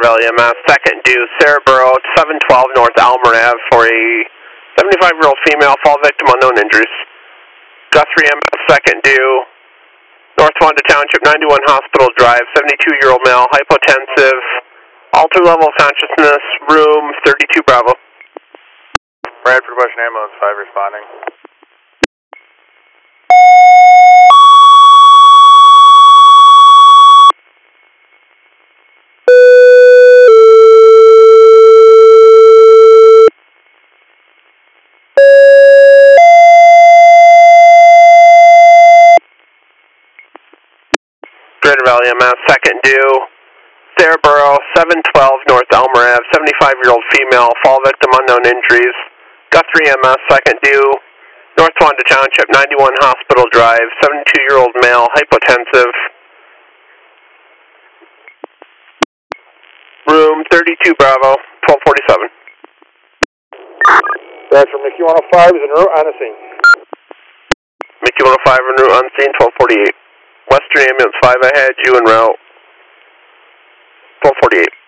Valley EMS, second due, Cerebro, 712 North Almer Ave for a 75-year-old female, fall victim, unknown injuries. Guthrie EMS, second due, North Wanda Township, 91 Hospital Drive, 72-year-old male, hypotensive, altered level of consciousness, room 32 Bravo. Bradford Western Ambulance 5 responding. Greater Valley EMS, second due, Cerebro, 712 North Almer Ave, 75-year-old female, fall victim, unknown injuries. Guthrie EMS, second due, North Wanda Township, 91 Hospital Drive, 72-year-old male, hypotensive, room 32 Bravo, 1247. Bradford Mickey 105 is en route on the scene. Mickey 105 en route on scene, 1248. Western Ambulance 5, I had you en route, 1248.